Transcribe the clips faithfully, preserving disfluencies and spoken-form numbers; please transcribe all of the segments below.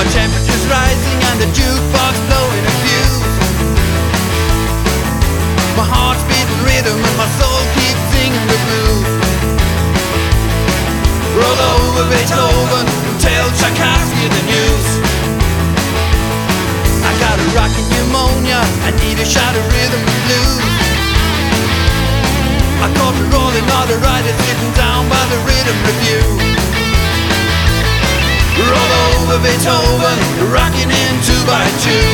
My temperature's rising and the jukebox blowing a fuse. My heart's beating rhythm and my soul keeps singing the blues. Roll over Beethoven and tell Tchaikovsky the news. I got a rockin' pneumonia, I need a shot of rhythm and blues. I caught the rolling arthritis sitting down by the rhythm review. Roll over Beethoven, rocking in two by two.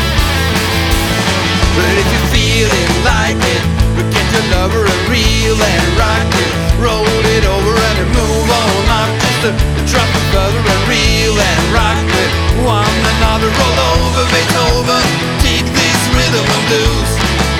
But if you're feeling like it, get your lover and reel and rock it. Roll it over and move on up just a drop it further and reel and rock it. One another, roll over Beethoven, take this rhythm and blues.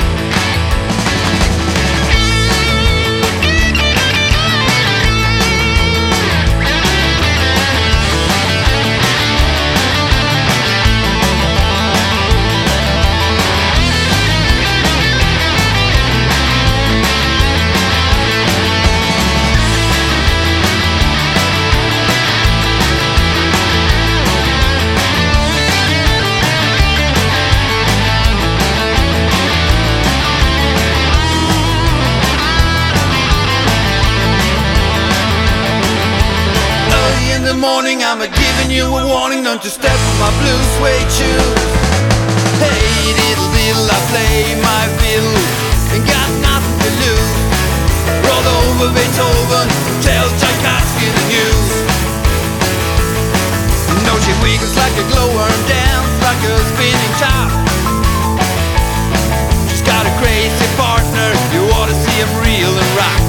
Morning, I'm a giving you a warning, don't you step on my blue suede shoes. Hey diddle diddle, I play my fiddle, ain't got nothing to lose. Roll over Beethoven, tell Tchaikovsky the news. No, she wiggles like a glowworm, dance like a spinning top. She's got a crazy partner, you ought to see him reel and rock.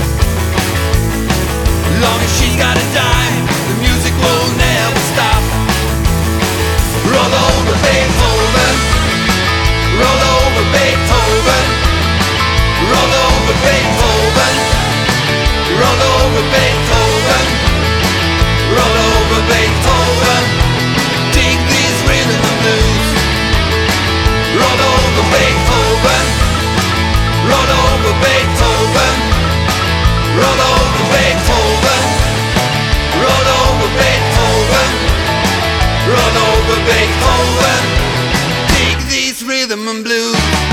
Long as she's got a dime, the music will never stop. Roll over Beethoven, roll over Beethoven, roll over Beethoven, roll over Beethoven, roll over Beethoven, take this rhythm and blues. Roll over Beethoven, roll over Beethoven, roll over Beethoven, roll over Beethoven, roll over Beethoven, take this rhythm and blues.